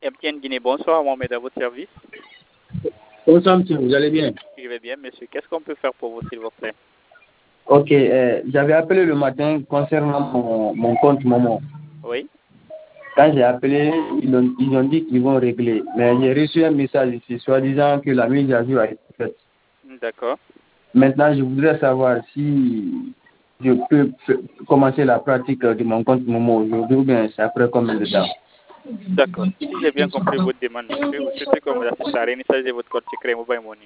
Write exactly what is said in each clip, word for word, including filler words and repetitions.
M T N Guinée, bonsoir, Mohamed, à votre service. Bonsoir, monsieur, vous allez bien? Je vais bien, monsieur. Qu'est-ce qu'on peut faire pour vous, s'il vous plaît? Ok, euh, j'avais appelé le matin concernant mon, mon compte Momo. Oui. Quand j'ai appelé, ils ont, ils ont dit qu'ils vont régler. Mais j'ai reçu un message ici, soi-disant que la mise à jour a été faite. D'accord. Maintenant, je voudrais savoir si je peux commencer la pratique de mon compte Momo aujourd'hui ou bien c'est après combien de temps? D'accord. Si j'ai bien compris votre demande, monsieur, vous souhaitez qu'on vous assiste à réinitialiser votre code secret Mobile Money.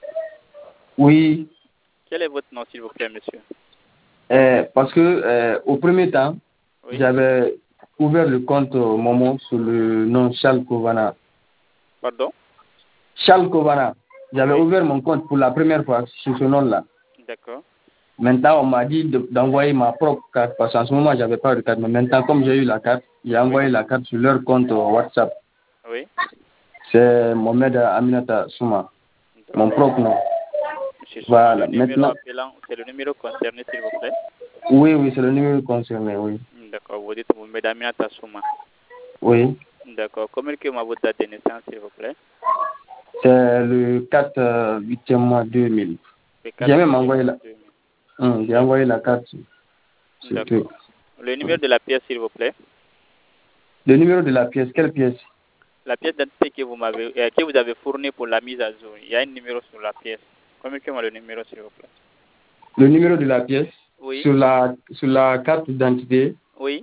Oui. Quel est votre nom, s'il vous plaît, monsieur? Euh, parce que euh, au premier temps, Oui. j'avais ouvert le compte Momo sous le nom Charles Kovana. Pardon? Charles Kovana. J'avais Oui. ouvert mon compte pour la première fois sous ce nom-là. D'accord. Maintenant, on m'a dit de- d'envoyer ma propre carte parce qu'en ce moment, je n'avais pas de carte. Mais maintenant, comme j'ai eu la carte, j'ai envoyé Oui. la carte sur leur compte WhatsApp. Oui. C'est Mohamed Aminata Souma, mon propre nom. Monsieur Souma, le Voilà. numéro Maintenant, appelant, c'est le numéro concerné, s'il vous plaît? oui, oui, c'est le numéro concerné, oui. D'accord. Vous dites vous, mesdames, Souma. Oui. D'accord. Communiquez-moi votre date de naissance, s'il vous plaît. C'est le quatre euh, huitième mois deux mille. Le J'ai quatre même envoyé la, deux mille. hum, j'ai envoyé la carte sur sur le truc. D'accord. Le numéro de la pièce, s'il vous plaît. Le numéro de la pièce, quelle pièce? La pièce d'identité que vous m'avez, euh, que vous avez fournie pour la mise à jour. Il y a un numéro sur la pièce. Communiquez-moi le numéro, s'il vous plaît. Le numéro de la pièce? Oui. Sur la, sur la carte d'identité? Oui.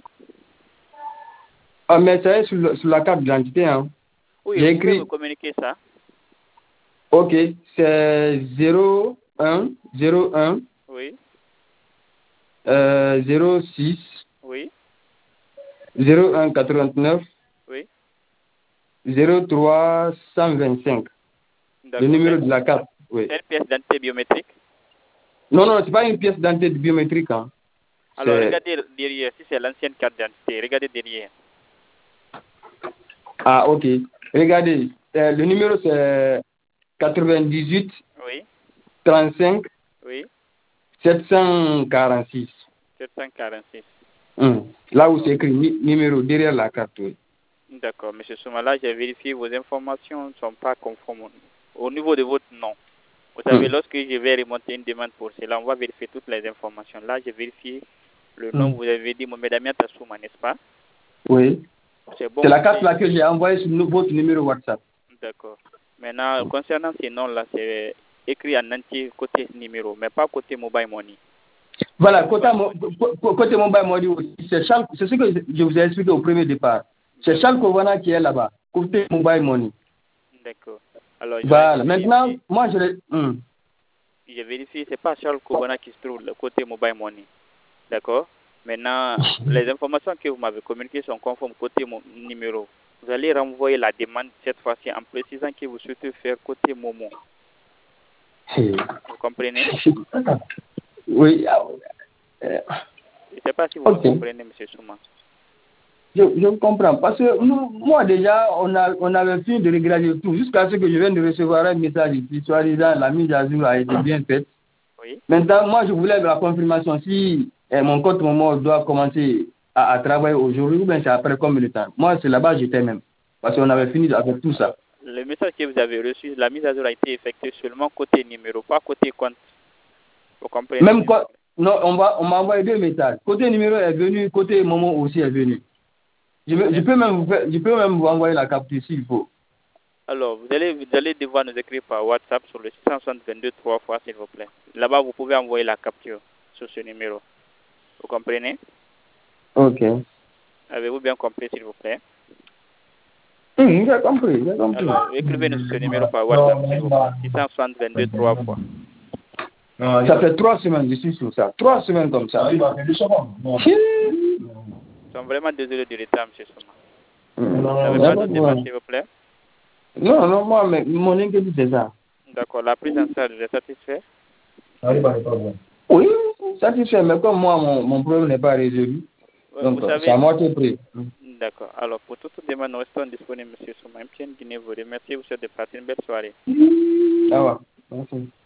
Ah, mais ça est sur, le- sur la carte d'identité, hein. Oui, J'ai vous pouvez me écrit, communiquer ça. ok, c'est zéro un zéro un Oui. euh, zéro six Oui. zéro un quatre-vingt-neuf Oui. zéro trois cent vingt-cinq. Le D'accord. numéro C'est de la carte, oui. c'est une pièce d'identité biométrique. Non, non, c'est pas une pièce d'identité biométrique, hein. Alors, C'est, regardez derrière. Si c'est l'ancienne carte d'identité, regardez derrière. ah, ok. Regardez, euh, le numéro c'est quatre-vingt-dix-huit Oui. trente-cinq Oui. sept cent quarante-six. sept cent quarante-six. Hum. Là où c'est D'accord. écrit ni- numéro derrière la carte, oui. D'accord. Monsieur Soumala, j'ai vérifié vos informations ne sont pas conformes au niveau de votre nom. Vous savez, Hum. lorsque je vais remonter une demande pour cela, on va vérifier toutes les informations. Là, j'ai vérifié le nom, Hum. vous avez dit Mohamed Amiata Souma, n'est-ce pas? Oui. C'est C'est bon. la carte c'est- là que j'ai envoyée sur nou- votre numéro WhatsApp. D'accord. Maintenant, concernant ces noms-là, c'est écrit en entier côté numéro, mais pas côté mobile money. Voilà, côté, mo- cô- cô- côté mobile money aussi, c'est Charles, c'est ce que je vous ai expliqué au premier départ. C'est Charles Kovana qui est là-bas, côté mobile money. D'accord. Alors, je vais Voilà, maintenant, vérifier. moi je l'ai. hum. J'ai vérifié, c'est pas Charles Kobana qui se trouve le côté mobile money. D'accord. Maintenant, les informations que vous m'avez communiquées sont conformes côté mon numéro. Vous allez renvoyer la demande cette fois-ci en précisant que vous souhaitez faire côté Momo. Hey. Vous comprenez? Oui. ah, euh, Je ne sais pas si vous me ok. comprenez, M. Souma. Je, je comprends. Parce que nous, moi déjà, on, a, on avait fini de régler tout, jusqu'à ce que je vienne de recevoir un message ici, soi-disant la mise à jour a été bien faite. Oui. Maintenant, moi, je voulais la confirmation si eh, mon compte Momo doit commencer à, à travailler aujourd'hui ou bien c'est après combien de temps. Moi, c'est là-bas que j'étais même. Parce qu'on avait fini avec tout ça. Le message que vous avez reçu, la mise à jour a été effectuée seulement côté numéro, pas côté compte. Vous comprenez? Même quoi, non, on va, on m'a envoyé deux messages. Côté numéro est venu, côté Momo aussi est venu. Je, veux- je peux même vous faire- je peux même vous envoyer la capture s'il faut. Alors, vous allez, vous allez devoir nous écrire par WhatsApp sur le six cent soixante-deux trois fois, s'il vous plaît. Là-bas, vous pouvez envoyer la capture sur ce numéro. Vous comprenez? Ok. Avez-vous bien compris, s'il vous plaît? Hum, j'ai compris, j'ai compris. Alors, écrivez-nous sur ce numéro par WhatsApp, s'il vous plaît. six cent soixante-deux trois fois. Ça fait trois semaines, je suis sur ça. Trois semaines comme ça. Nous sommes vraiment désolés du retard, M. Souma. Hum, Vous n'avez y a pas pas de d'autres demandes, problème. s'il vous plaît? Non, non, moi, mais mon inquiétude, c'est ça. D'accord. La prise en charge est satisfaite? Oui, satisfait, mais comme moi, mon, mon problème n'est pas résolu, Vous donc euh, c'est savez, à moitié près. d'accord. Alors, pour toute demande, nous restons disponibles, M. Souma. M T N Guinée vous remercie. Vous souhaite de passer une belle soirée. Ah ouais, merci.